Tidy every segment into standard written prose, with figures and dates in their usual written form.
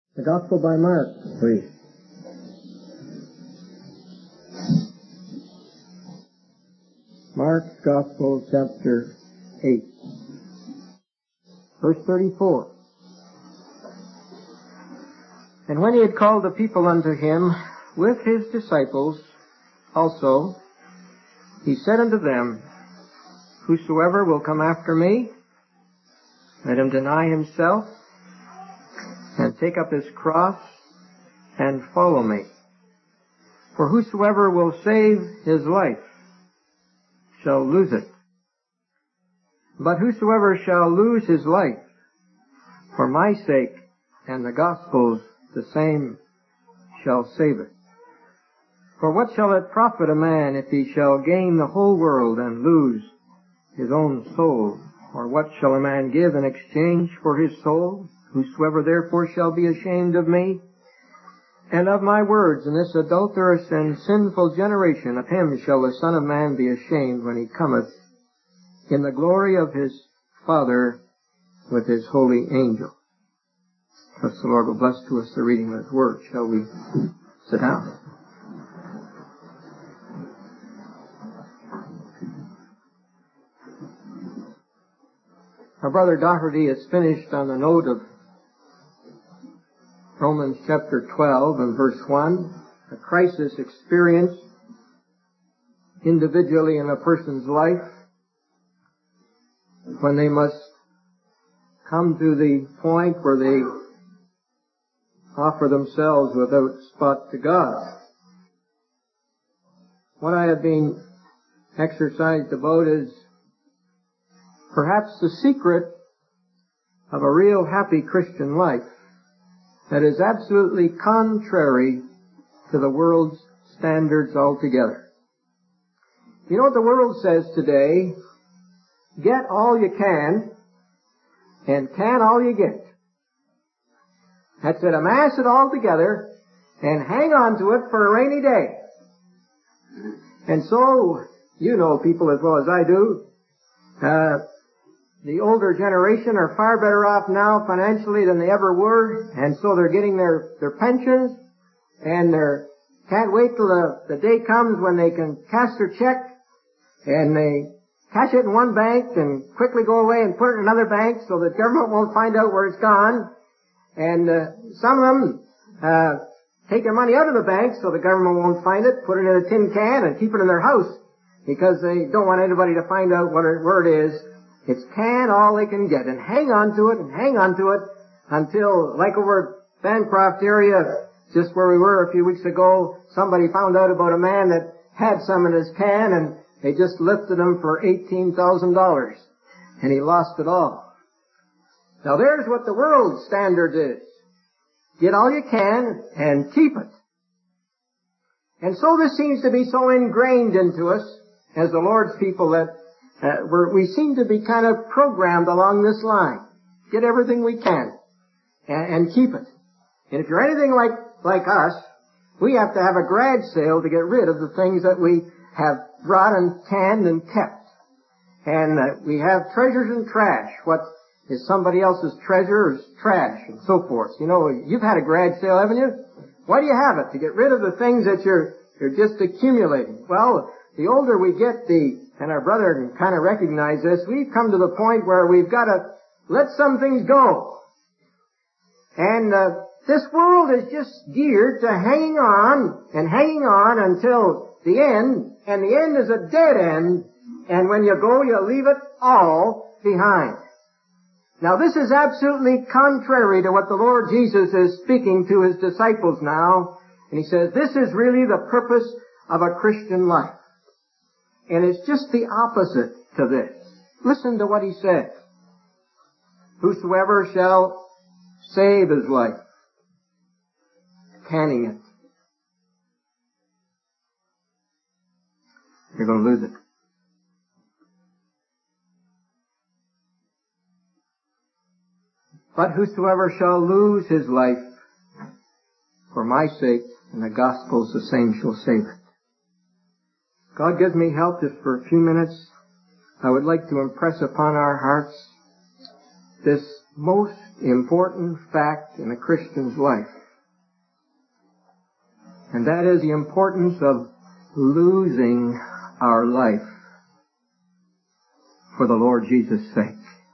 The Gospel by Mark, please. Mark's Gospel, chapter 8, verse 34. And when he had called the people unto him with his disciples also, he said unto them, Whosoever will come after me, let him deny himself, and take up his cross, and follow me. For whosoever will save his life shall lose it. But whosoever shall lose his life for my sake and the gospel's, the same shall save it. For what shall it profit a man if he shall gain the whole world and lose his own soul? Or what shall a man give in exchange for his soul? Whosoever therefore shall be ashamed of me and of my words in this adulterous and sinful generation, of him shall the Son of Man be ashamed when he cometh in the glory of his Father with his holy angels. Trust the Lord will bless to us the reading of his word. Shall we sit down? Our brother Doherty has finished on the note of Romans chapter 12 and verse 1, a crisis experience individually in a person's life when they must come to the point where they offer themselves without spot to God. What I have been exercised about is perhaps the secret of a real happy Christian life that is absolutely contrary to the world's standards altogether. You know what the world says today? Get all you can and can all you get. That's it. Amass it all together and hang on to it for a rainy day. And so, you know people as well as I do, the older generation are far better off now financially than they ever were, and so they're getting their pensions, and can't wait till the day comes when they can cash their check, and they cash it in one bank and quickly go away and put it in another bank so the government won't find out where it's gone. And some of them take their money out of the bank so the government won't find it, put it in a tin can and keep it in their house because they don't want anybody to find out where it is. It's can all they can get and hang on to it until, like over at Bancroft area, just where we were a few weeks ago, somebody found out about a man that had some in his can and they just lifted him for $18,000 and he lost it all. Now there's what the world's standard is. Get all you can and keep it. And so this seems to be so ingrained into us as the Lord's people that we seem to be kind of programmed along this line. Get everything we can and keep it. And if you're anything like us, we have to have a garage sale to get rid of the things that we have brought and canned and kept. And we have treasures and trash. What is somebody else's treasure is trash and so forth. You know, you've had a garage sale, haven't you? Why do you have it? To get rid of the things that you're just accumulating. Well, the older we get, and our brother can kind of recognize this, we've come to the point where we've got to let some things go. And this world is just geared to hanging on until the end, and the end is a dead end, and when you go, you leave it all behind. Now this is absolutely contrary to what the Lord Jesus is speaking to his disciples now, and he says this is really the purpose of a Christian life. And it's just the opposite to this. Listen to what he said. Whosoever shall save his life, canning it, you're going to lose it. But whosoever shall lose his life for my sake and the gospel's, the same shall save it. God gives me help just for a few minutes. I would like to impress upon our hearts this most important fact in a Christian's life. And that is the importance of losing our life for the Lord Jesus' sake.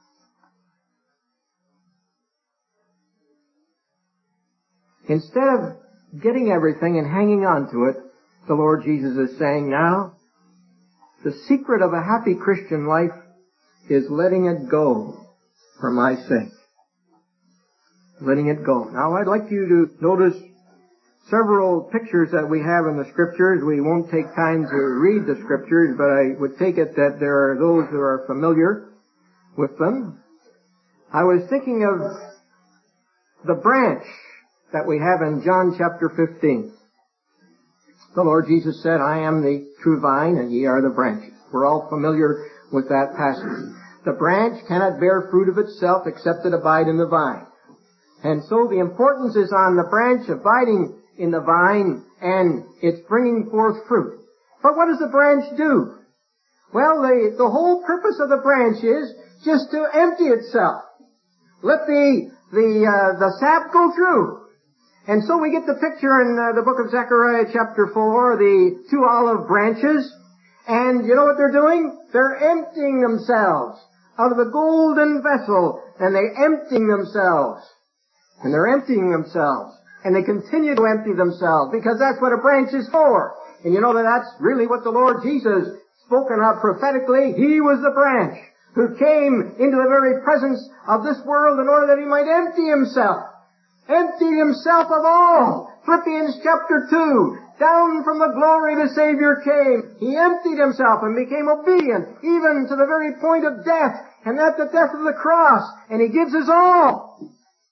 Instead of getting everything and hanging on to it, the Lord Jesus is saying now, the secret of a happy Christian life is letting it go for my sake. Letting it go. Now I'd like you to notice several pictures that we have in the Scriptures. We won't take time to read the Scriptures, but I would take it that there are those who are familiar with them. I was thinking of the branch that we have in John chapter 15. The Lord Jesus said, I am the true vine, and ye are the branches. We're all familiar with that passage. The branch cannot bear fruit of itself except it abide in the vine. And so the importance is on the branch abiding in the vine, and it's bringing forth fruit. But what does the branch do? Well, the whole purpose of the branch is just to empty itself. Let the sap go through. And so we get the picture in the book of Zechariah chapter 4, the two olive branches. And you know what they're doing? They're emptying themselves out of the golden vessel, and they're emptying themselves. And they're emptying themselves. And they continue to empty themselves, because that's what a branch is for. And you know that that's really what the Lord Jesus spoken of prophetically. He was the branch who came into the very presence of this world in order that He might empty Himself. Empty Himself of all. Philippians chapter 2. Down from the glory the Savior came. He emptied Himself and became obedient, even to the very point of death, and at the death of the cross. And He gives His all.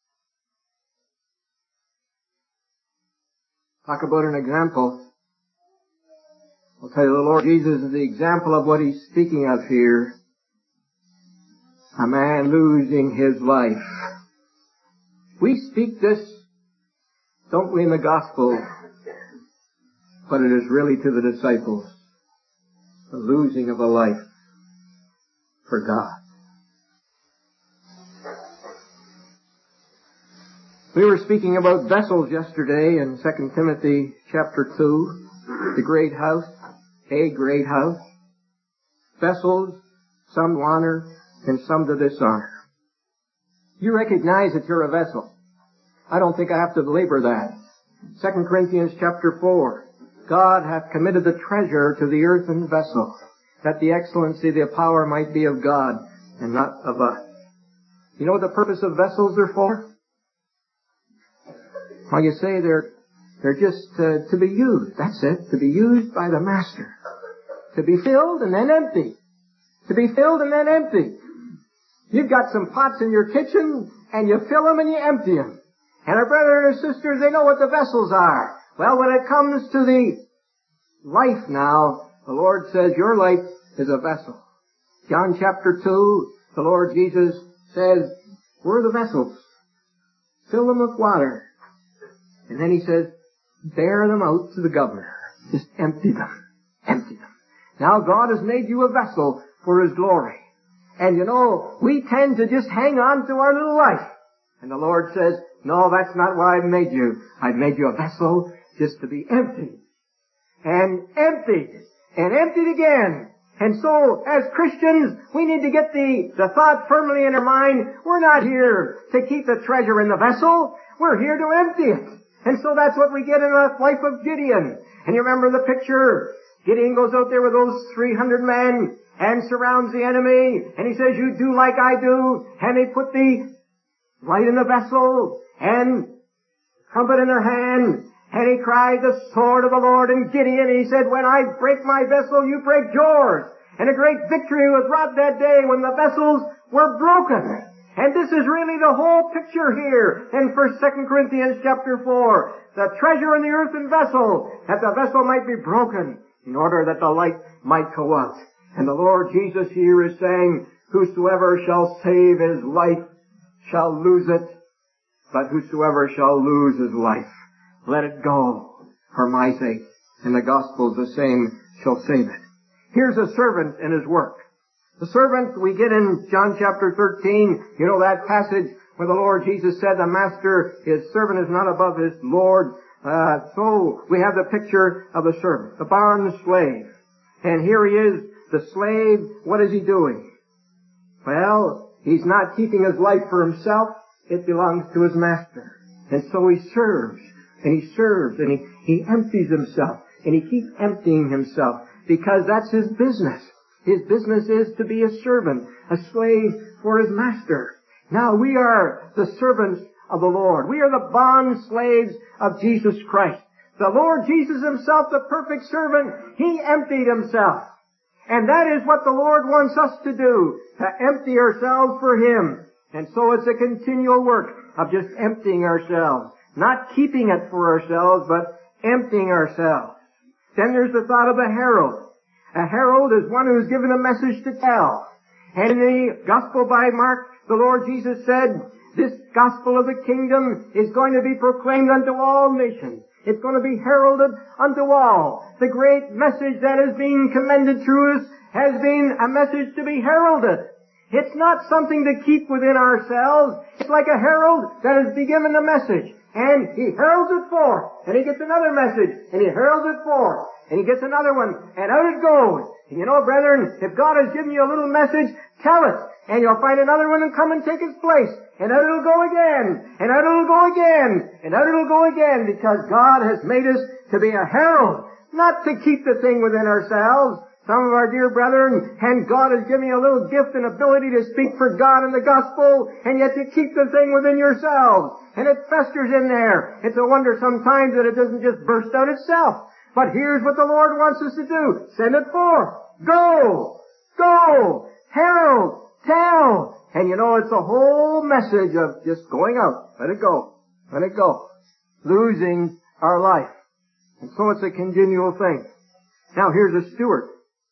Talk about an example. I'll tell you, the Lord Jesus is the example of what He's speaking of here. A man losing his life. We speak this, don't we, in the gospel, but it is really to the disciples. The losing of a life for God. We were speaking about vessels yesterday in 2 Timothy chapter 2, the great house, a great house. Vessels, some to honor and some to dishonor. You recognize that you're a vessel. I don't think I have to belabor that. 2 Corinthians chapter 4, God hath committed the treasure to the earthen vessel, that the excellency of the power might be of God and not of us. You know what the purpose of vessels are for? Well, you say they're just to be used. That's it. To be used by the Master. To be filled and then empty. To be filled and then empty. You've got some pots in your kitchen, and you fill them and you empty them. And our brothers and sisters, they know what the vessels are. Well, when it comes to the life now, the Lord says your life is a vessel. John chapter 2, the Lord Jesus says, we're the vessels. Fill them with water. And then He says, bear them out to the governor. Just empty them. Empty them. Now God has made you a vessel for His glory. And you know, we tend to just hang on to our little life. And the Lord says, no, that's not why I've made you. I've made you a vessel just to be emptied. And emptied. And emptied again. And so, as Christians, we need to get the thought firmly in our mind, we're not here to keep the treasure in the vessel. We're here to empty it. And so that's what we get in the life of Gideon. And you remember the picture. Gideon goes out there with those 300 men and surrounds the enemy. And he says, you do like I do. And they put the light in the vessel and trumpet in their hand. And he cried, the sword of the Lord. And Gideon, he said, when I break my vessel, you break yours. And a great victory was wrought that day when the vessels were broken. And this is really the whole picture here in 2 Corinthians chapter 4. The treasure in the earthen vessel, that the vessel might be broken in order that the light might go out. And the Lord Jesus here is saying, whosoever shall save his life shall lose it, but whosoever shall lose his life, let it go for my sake. And the gospel is the same, shall save it. Here's a servant in his work. The servant we get in John chapter 13, you know that passage where the Lord Jesus said the master, his servant is not above his Lord. So we have the picture of the servant, the bond slave. And here he is, the slave. What is he doing? Well, he's not keeping his life for himself. It belongs to his master. And so he serves, and he serves, and he empties himself, and he keeps emptying himself, because that's his business. His business is to be a servant, a slave for his master. Now we are the servants of the Lord. We are the bond slaves of Jesus Christ. The Lord Jesus himself, the perfect servant, he emptied himself. And that is what the Lord wants us to do, to empty ourselves for him. And so it's a continual work of just emptying ourselves. Not keeping it for ourselves, but emptying ourselves. Then there's the thought of a herald. A herald is one who's given a message to tell. And in the Gospel by Mark, the Lord Jesus said, this gospel of the kingdom is going to be proclaimed unto all nations. It's going to be heralded unto all. The great message that is being commended through us has been a message to be heralded. It's not something to keep within ourselves. It's like a herald that has been given a message. And he heralds it forth. And he gets another message. And he heralds it forth. And he gets another one. And out it goes. And you know, brethren, if God has given you a little message, tell it. And you'll find another one and come and take its place. And out it'll go again. And out it'll go again. And out it'll go again. Because God has made us to be a herald. Not to keep the thing within ourselves. Some of our dear brethren, and God has given you a little gift and ability to speak for God in the gospel, and yet to keep the thing within yourselves. And it festers in there. It's a wonder sometimes that it doesn't just burst out itself. But here's what the Lord wants us to do. Send it forth. Go! Go! Herald! Tell! And you know, it's a whole message of just going out. Let it go. Let it go. Losing our life. And so it's a continual thing. Now here's a steward.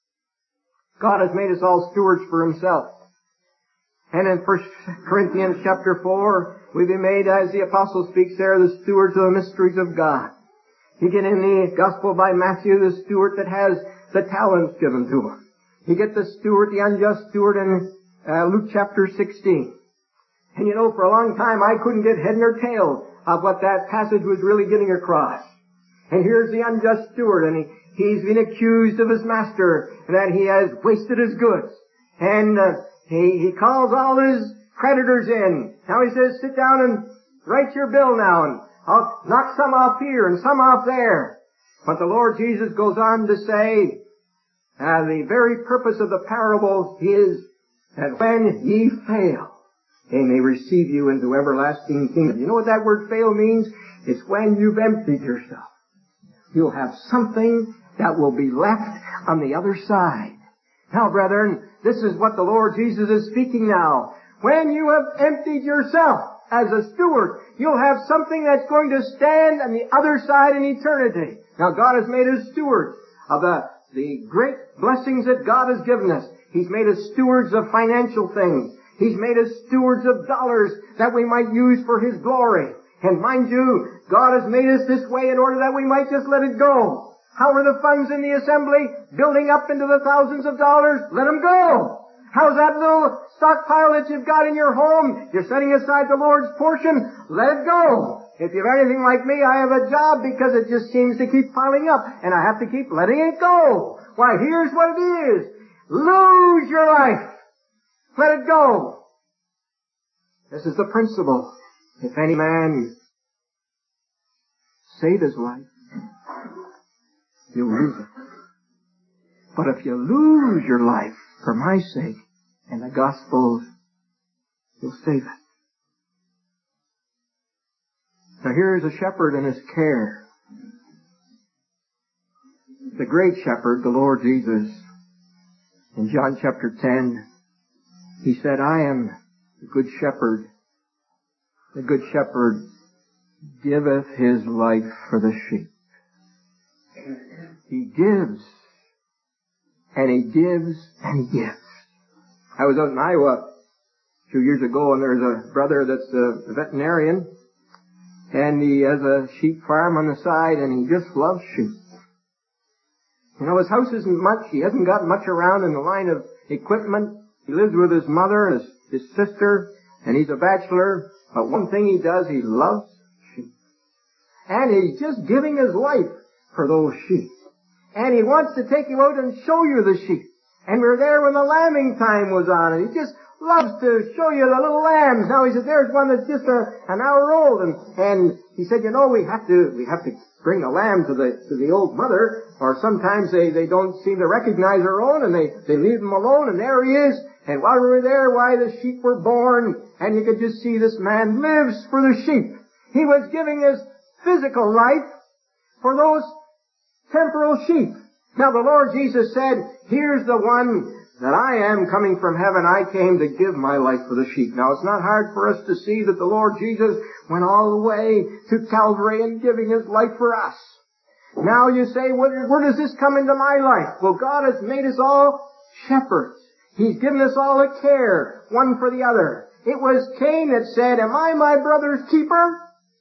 God has made us all stewards for himself. And in 1 Corinthians chapter 4, we've been made, as the apostle speaks there, the stewards of the mysteries of God. You get in the gospel by Matthew, the steward that has the talents given to him. You get the steward, the unjust steward in Luke chapter 16. And you know, for a long time I couldn't get head nor tail of what that passage was really getting across. And here's the unjust steward, and he's been accused of his master that he has wasted his goods. And he calls all his creditors in. Now he says, sit down and write your bill now, and I'll knock some off here and some off there. But the Lord Jesus goes on to say, the very purpose of the parable is that when ye fail, they may receive you into everlasting kingdom. You know what that word fail means? It's when you've emptied yourself. You'll have something that will be left on the other side. Now, brethren, this is what the Lord Jesus is speaking now. When you have emptied yourself as a steward, you'll have something that's going to stand on the other side in eternity. Now, God has made us stewards of the great blessings that God has given us. He's made us stewards of financial things. He's made us stewards of dollars that we might use for His glory. And mind you, God has made us this way in order that we might just let it go. How are the funds in the assembly building up into the thousands of dollars? Let them go. How's that little stockpile that you've got in your home? You're setting aside the Lord's portion. Let it go. If you're anything like me, I have a job because it just seems to keep piling up, and I have to keep letting it go. Why, here's what it is. Lose your life. Let it go. This is the principle. If any man save his life, you'll lose it. But if you lose your life for my sake and the gospel's, you'll save it. Now here's a shepherd in his care. The great shepherd, the Lord Jesus, in John chapter 10, he said, I am the good shepherd. The good shepherd giveth his life for the sheep. He gives, and he gives, and he gives. I was out in Iowa a few years ago, and there's a brother that's a veterinarian, and he has a sheep farm on the side, and he just loves sheep. You know, his house isn't much. He hasn't got much around in the line of equipment. He lives with his mother and his sister, and he's a bachelor. But one thing he does, he loves sheep. And he's just giving his life for those sheep. And he wants to take you out and show you the sheep. And we were there when the lambing time was on, and he just loves to show you the little lambs. Now he said, there's one that's just an hour old, and he said, you know, we have to bring the lamb to the old mother, or sometimes they don't seem to recognize their own, and they leave them alone, and there he is. And while we were there, why, the sheep were born, and you could just see this man lives for the sheep. He was giving his physical life for those temporal sheep. Now the Lord Jesus said, here's the one that I am coming from heaven. I came to give my life for the sheep. Now it's not hard for us to see that the Lord Jesus went all the way to Calvary and giving his life for us. Now you say, where does this come into my life? Well, God has made us all shepherds. He's given us all a care, one for the other. It was Cain that said, am I my brother's keeper?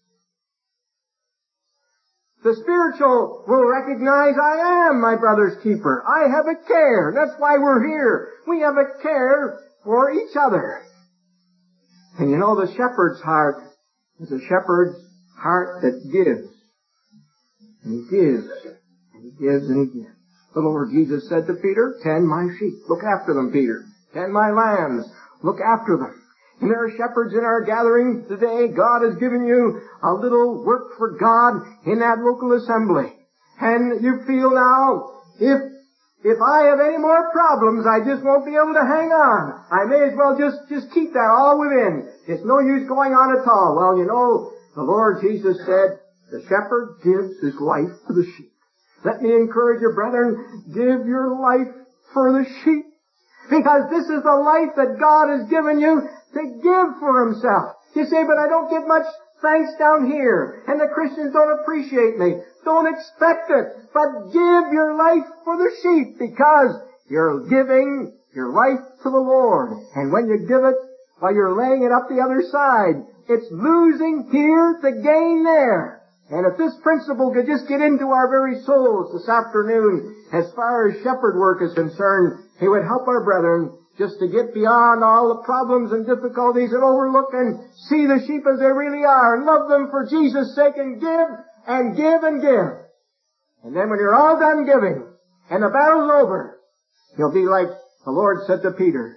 The spiritual will recognize I am my brother's keeper. I have a care. That's why we're here. We have a care for each other. And you know, the shepherd's heart is a shepherd's heart that gives. And he gives. And he gives and he gives. The Lord Jesus said to Peter, tend my sheep. Look after them, Peter. Tend my lambs. Look after them. And there are shepherds in our gathering today. God has given you a little work for God in that local assembly. And you feel now, if I have any more problems, I just won't be able to hang on. I may as well just keep that all within. It's no use going on at all. Well, you know, the Lord Jesus said, the shepherd gives his life for the sheep. Let me encourage you, brethren, give your life for the sheep. Because this is the life that God has given you to give for himself. You say, but I don't get much thanks down here, and the Christians don't appreciate me. Don't expect it, but give your life for the sheep, because you're giving your life to the Lord. And when you give it, while you're laying it up the other side, it's losing here to gain there. And if this principle could just get into our very souls this afternoon, as far as shepherd work is concerned, it would help our brethren just to get beyond all the problems and difficulties and overlook and see the sheep as they really are and love them for Jesus' sake and give and give and give. And then when you're all done giving and the battle's over, you'll be like the Lord said to Peter.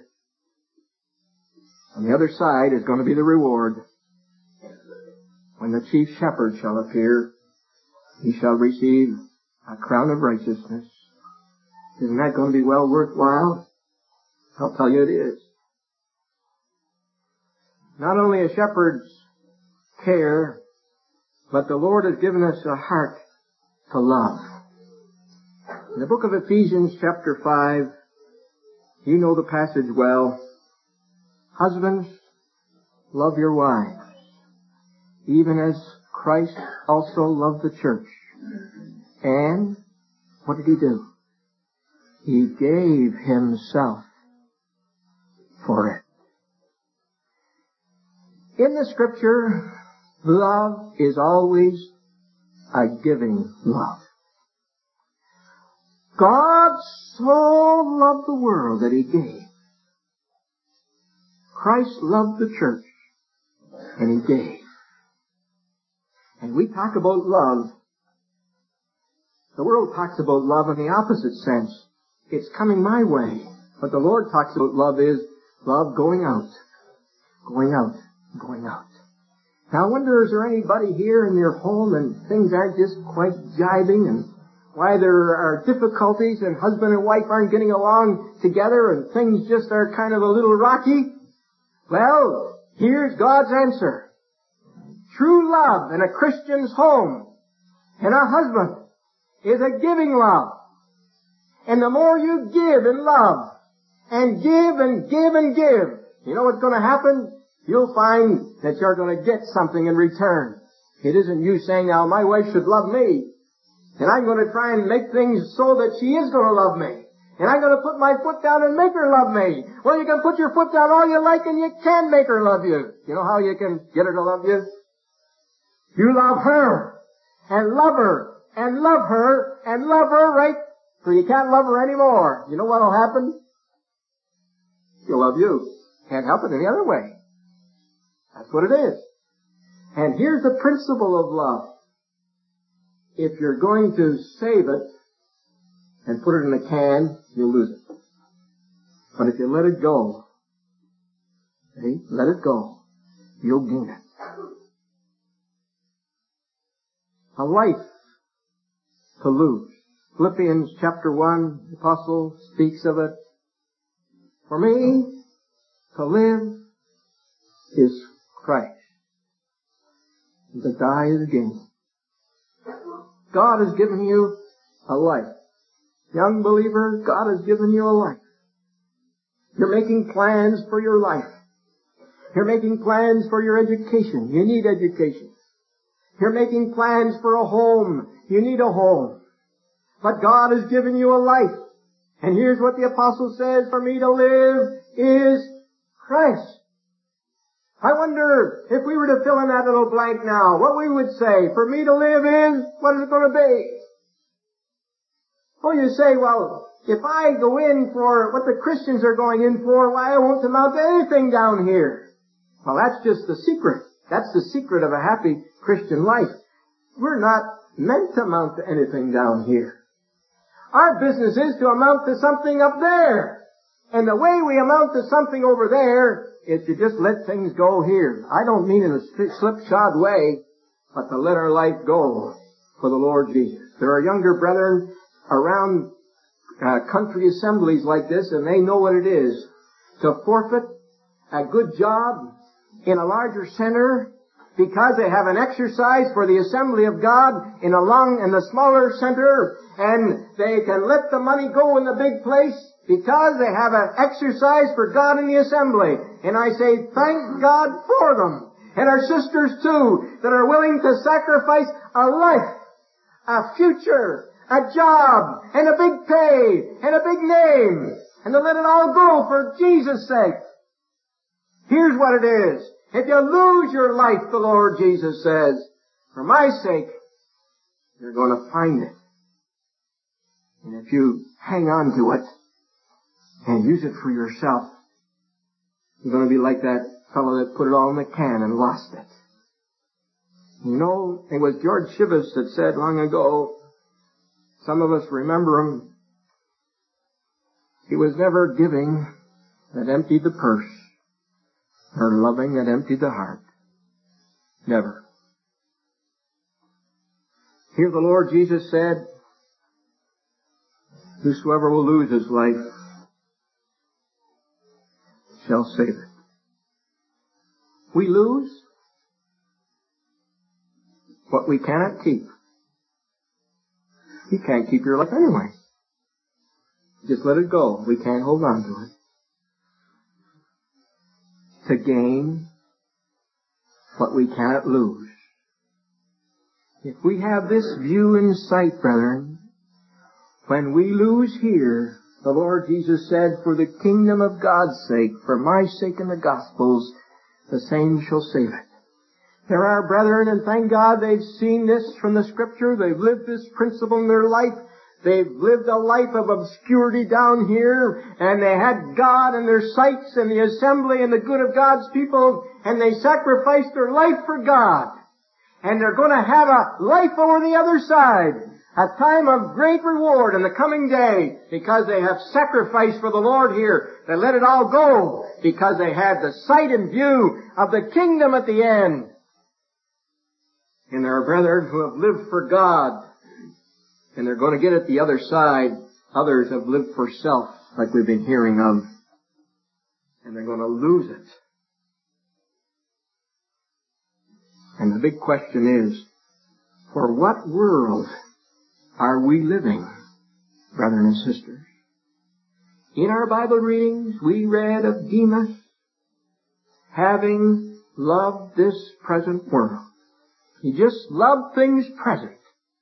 On the other side is going to be the reward. When the chief shepherd shall appear, he shall receive a crown of righteousness. Isn't that going to be well worthwhile? I'll tell you it is. Not only a shepherd's care, but the Lord has given us a heart to love. In the book of Ephesians chapter 5, you know the passage well. Husbands, love your wives, even as Christ also loved the church. And what did he do? He gave himself for it. In the Scripture, love is always a giving love. God so loved the world that he gave. Christ loved the church, and he gave. And we talk about love. The world talks about love in the opposite sense. It's coming my way. What the Lord talks about love is love going out. Going out. Going out. Now I wonder, is there anybody here in your home and things aren't just quite jiving, and why there are difficulties and husband and wife aren't getting along together and things just are kind of a little rocky? Well, here's God's answer. True love in a Christian's home and a husband is a giving love. And the more you give in love and give and give and give, you know what's going to happen? You'll find that you're going to get something in return. It isn't you saying, now my wife should love me, and I'm going to try and make things so that she is going to love me. And I'm going to put my foot down and make her love me. Well, you can put your foot down all you like and you can make her love you. You know how you can get her to love you? You love her and love her and love her and love her right till you can't love her anymore. You know what'll happen? He'll love you. Can't help it any other way. That's what it is. And here's the principle of love. If you're going to save it and put it in a can, you'll lose it. But if you let it go, let it go, you'll gain it. A life to lose. Philippians chapter 1, the apostle speaks of it. For me, to live is Christ. And to die is gain. God has given you a life. Young believer, God has given you a life. You're making plans for your life. You're making plans for your education. You need education. You're making plans for a home. You need a home. But God has given you a life. And here's what the apostle says, for me to live is Christ. I wonder if we were to fill in that little blank now, what we would say, for me to live is, what is it going to be? Oh, you say, well, if I go in for what the Christians are going in for, why I won't amount to anything down here. Well, that's just the secret. That's the secret of a happy Christian life. We're not meant to amount to anything down here. Our business is to amount to something up there. And the way we amount to something over there is to just let things go here. I don't mean in a slipshod way, but to let our life go for the Lord Jesus. There are younger brethren around country assemblies like this, and they know what it is to forfeit a good job in a larger center because they have an exercise for the assembly of God in the smaller center, and they can let the money go in the big place because they have an exercise for God in the assembly. And I say, thank God for them. And our sisters too, that are willing to sacrifice a life, a future, a job, and a big pay, and a big name, and to let it all go for Jesus' sake. Here's what it is. If you lose your life, the Lord Jesus says, for my sake, you're going to find it. And if you hang on to it and use it for yourself, you're going to be like that fellow that put it all in the can and lost it. You know, it was George Shivas that said long ago, some of us remember him, he was never giving that emptied the purse, or loving that emptied the heart. Never. Here the Lord Jesus said, whosoever will lose his life shall save it. We lose what we cannot keep. You can't keep your life anyway. Just let it go. We can't hold on to it. To gain what we cannot lose. If we have this view in sight, brethren, when we lose here, the Lord Jesus said, for the kingdom of God's sake, for my sake and the gospel's, the same shall save it. There are brethren, and thank God they've seen this from the Scripture. They've lived this principle in their life. They've lived a life of obscurity down here, and they had God in their sights and the assembly and the good of God's people, and they sacrificed their life for God. And they're going to have a life over the other side, a time of great reward in the coming day, because they have sacrificed for the Lord here. They let it all go, because they had the sight and view of the kingdom at the end. And there are brethren who have lived for God, and they're going to get it the other side. Others have lived for self, like we've been hearing of. And they're going to lose it. And the big question is, for what world are we living, brethren and sisters? In our Bible readings, we read of Demas having loved this present world. He just loved things present.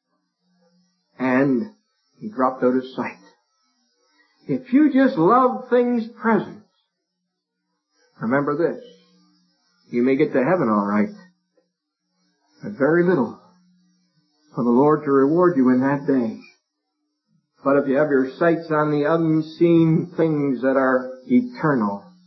And he dropped out of sight. If you just love things present, remember this. You may get to heaven all right, but very little for the Lord to reward you in that day. But if you have your sights on the unseen things that are eternal,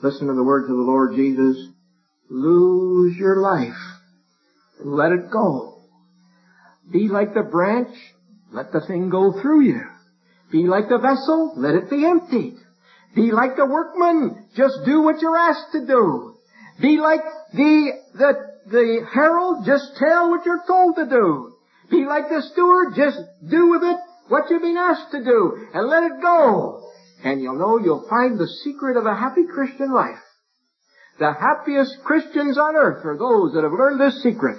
Listen to the words of the Lord Jesus. Lose your life. Let it go. Be like the branch. Let the thing go through you. Be like the vessel. Let it be emptied. Be like the workman. Just do what you're asked to do. Be like the herald. Just tell what you're told to do. Be like the steward. Just do with it what you've been asked to do. And let it go. And you'll know you'll find the secret of a happy Christian life. The happiest Christians on earth are those that have learned this secret.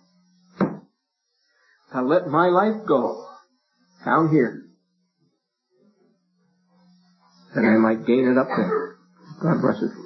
To let my life go down here, that I might gain it up there. God bless it.